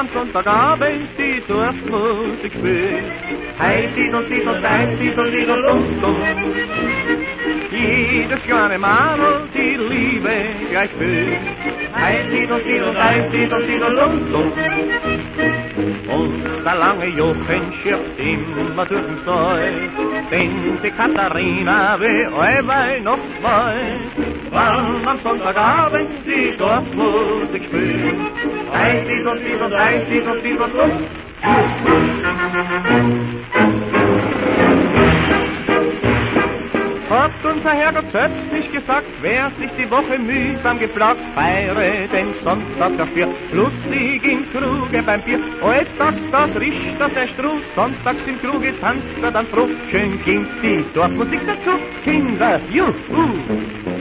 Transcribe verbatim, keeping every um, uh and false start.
am Sonntagabend die Dorfmusik spielt. Hei, Tidel, Tidel, Dei, Tidel, Tidel, Dum, Dum. Jedes kleine Madel die Liebe gleich fühlt. Hei, Tidel, Tidel, Dei, Tidel, Tidel, Dum, Dum. Und der lange Jochen schirrt immer durch den Stall, denn die Katharina will allweil noch mal, wann am Sonntagabend die Dorfmusik spielt. Hei, Tidel, Tidel, Dei, Tidel, Tidel, Dum. Hat unser Herrgott selbst nicht gesagt, wer sich die Woche mühsam geplagt, feiere den Sonntag dafür, lustig im Kruge beim Bier. Alltags das rischt das der Struß, sonntags im Kruge tanzt er dann froh. Schön klingt die Dorfmusik dazu, Kinder, juhu!